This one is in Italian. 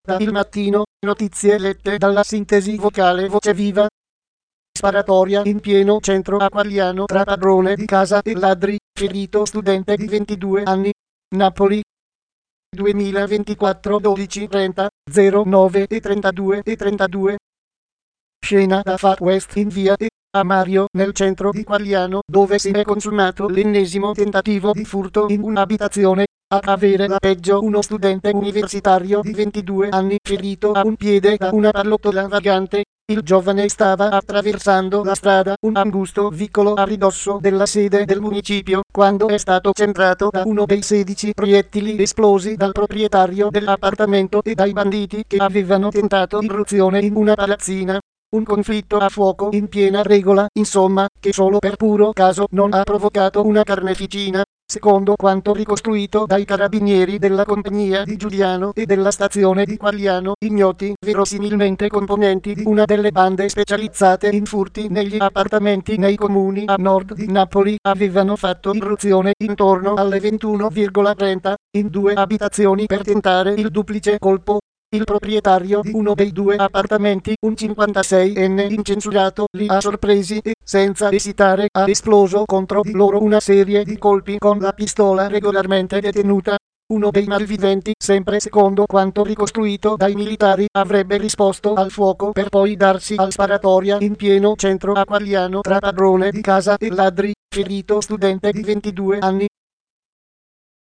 Da Il Mattino, notizie lette dalla sintesi vocale Voce Viva. Sparatoria in pieno centro a Quagliano tra padrone di casa e ladri, ferito studente di 22 anni. Napoli. 2024 12 30 09 e 32 e 32. Scena da Far West in via E. A Mario, nel centro di Quagliano, dove si è consumato l'ennesimo tentativo di furto in un'abitazione. A avere la peggio uno studente universitario di 22 anni ferito a un piede da una pallottola vagante. Il giovane stava attraversando la strada, un angusto vicolo a ridosso della sede del municipio, quando è stato centrato da uno dei 16 proiettili esplosi dal proprietario dell'appartamento e dai banditi che avevano tentato irruzione in una palazzina. Un conflitto a fuoco in piena regola, insomma, che solo per puro caso non ha provocato una carneficina, secondo quanto ricostruito dai carabinieri della compagnia di Giuliano e della stazione di Quagliano, ignoti, verosimilmente componenti di una delle bande specializzate in furti negli appartamenti nei comuni a nord di Napoli, avevano fatto irruzione intorno alle 21,30 in 2 abitazioni per tentare il duplice colpo. Il proprietario di uno dei 2 appartamenti, un 56enne incensurato, li ha sorpresi e, senza esitare, ha esploso contro di loro una serie di colpi con la pistola regolarmente detenuta. Uno dei malviventi, sempre secondo quanto ricostruito dai militari, avrebbe risposto al fuoco per poi darsi al sparatoria in pieno centro a Quagliano tra padrone di casa e ladri, ferito studente di 22 anni.